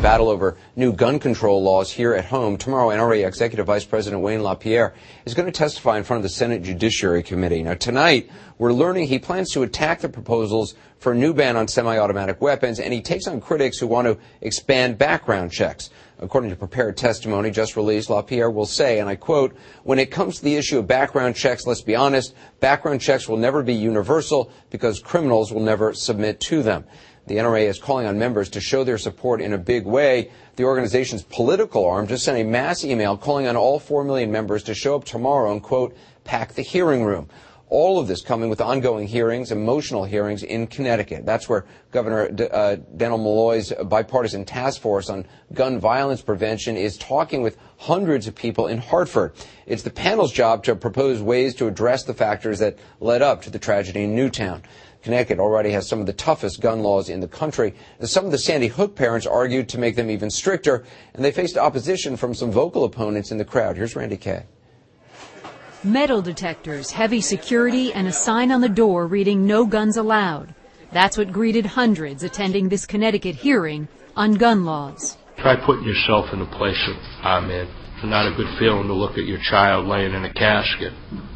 battle over new gun control laws here at home. Tomorrow, NRA Executive Vice President Wayne LaPierre is going to testify in front of the Senate Judiciary Committee. Now, tonight, we're learning he plans to attack the proposals for a new ban on semi-automatic weapons, and he takes on critics who want to expand background checks. According to prepared testimony just released, LaPierre will say, and I quote, "When it comes to the issue of background checks, let's be honest, background checks will never be universal because criminals will never submit to them." The NRA is calling on members to show their support in a big way. The organization's political arm just sent a mass email calling on all 4 million members to show up tomorrow and, quote, pack the hearing room. All of this coming with ongoing hearings, emotional hearings in Connecticut. That's where Governor Dannel Malloy's bipartisan task force on gun violence prevention is talking with hundreds of people in Hartford. It's the panel's job to propose ways to address the factors that led up to the tragedy in Newtown. Connecticut already has some of the toughest gun laws in the country. Some of the Sandy Hook parents argued to make them even stricter, and they faced opposition from some vocal opponents in the crowd. Here's Randy Kay. Metal detectors, heavy security, and a sign on the door reading "No guns allowed." That's what greeted hundreds attending this Connecticut hearing on gun laws. Try putting yourself in the place that I'm in. It's not a good feeling to look at your child laying in a casket,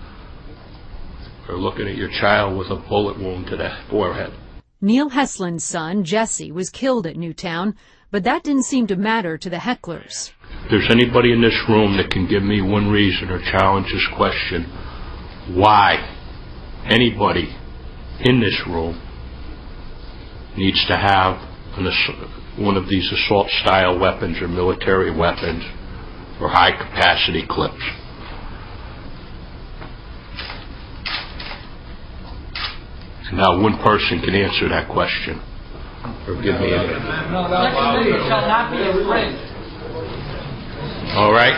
or looking at your child with a bullet wound to the forehead. Neil Heslin's son, Jesse, was killed at Newtown, but that didn't seem to matter to the hecklers. If there's anybody in this room that can give me one reason or challenge this question, why anybody in this room needs to have one of these assault-style weapons or military weapons or high-capacity clips. And now one person can answer that question or give me an answer. No, it shall not be infringed. All right.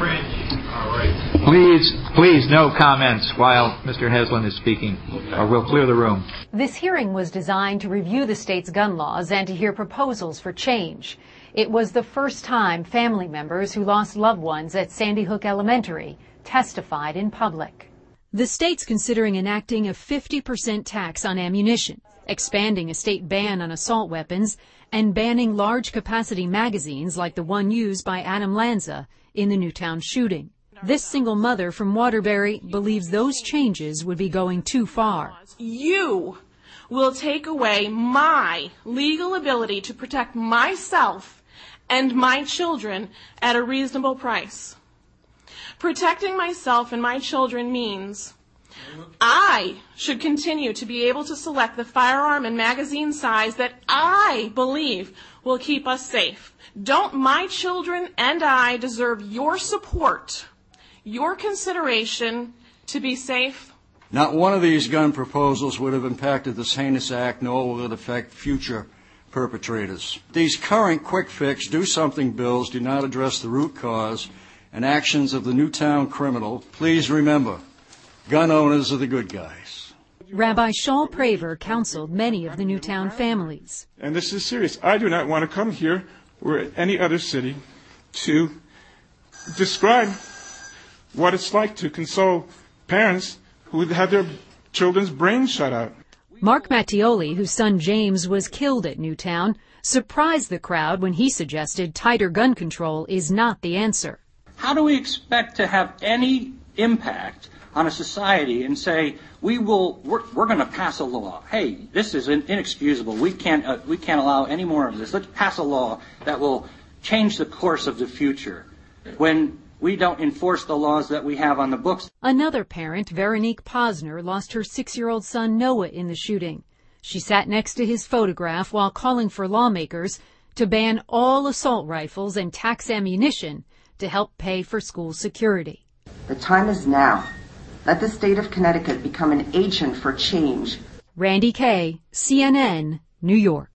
Please, no comments while Mr. Heslin is speaking, or we'll clear the room. This hearing was designed to review the state's gun laws and to hear proposals for change. It was the first time family members who lost loved ones at Sandy Hook Elementary testified in public. The state's considering enacting a 50% tax on ammunition, expanding a state ban on assault weapons, and banning large-capacity magazines like the one used by Adam Lanza in the Newtown shooting. This single mother from Waterbury believes those changes would be going too far. You will take away my legal ability to protect myself and my children at a reasonable price. Protecting myself and my children means I should continue to be able to select the firearm and magazine size that I believe will keep us safe. Don't my children and I deserve your support, your consideration to be safe? Not one of these gun proposals would have impacted this heinous act, nor will it affect future perpetrators. These current quick fix, do something bills do not address the root cause and actions of the Newtown criminal. Please remember, gun owners are the good guys. Rabbi Shaul Praver counseled many of the Newtown families. And this is serious. I do not want to come here or any other city to describe what it's like to console parents who had their children's brains shut out. Mark Mattioli, whose son James was killed at Newtown, surprised the crowd when he suggested tighter gun control is not the answer. How do we expect to have any impact on a society and say we're going to pass a law? Hey, this is inexcusable. We can't allow any more of this. Let's pass a law that will change the course of the future, when we don't enforce the laws that we have on the books. Another parent, Veronique Posner, lost her 6-year-old son Noah in the shooting. She sat next to his photograph while calling for lawmakers to ban all assault rifles and tax ammunition to help pay for school security. The time is now. Let the state of Connecticut become an agent for change. Randy Kay, CNN, New York.